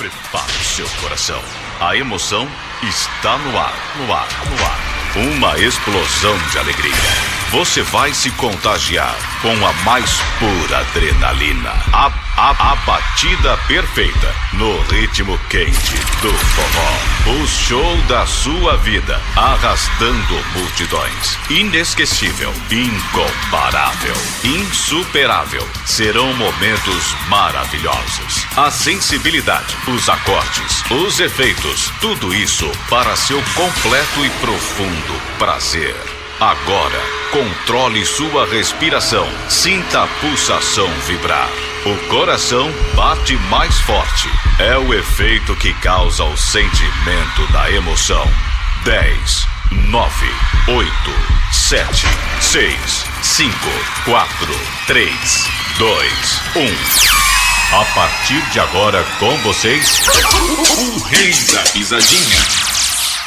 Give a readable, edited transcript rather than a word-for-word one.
Prepare o seu coração. A emoção está no ar, no ar, no ar. Uma explosão de alegria. Você vai se contagiar com a mais pura adrenalina. A batida perfeita no ritmo quente do forró. O show da sua vida, arrastando multidões. Inesquecível, incomparável, insuperável. Serão momentos maravilhosos. A sensibilidade, os acordes, os efeitos, tudo isso para seu completo e profundo prazer. Agora, controle sua respiração. Sinta a pulsação vibrar. O coração bate mais forte. É o efeito que causa o sentimento da emoção. 10, 9, 8, 7, 6, 5, 4, 3, 2, 1. A partir de agora, com vocês, o rei da pisadinha.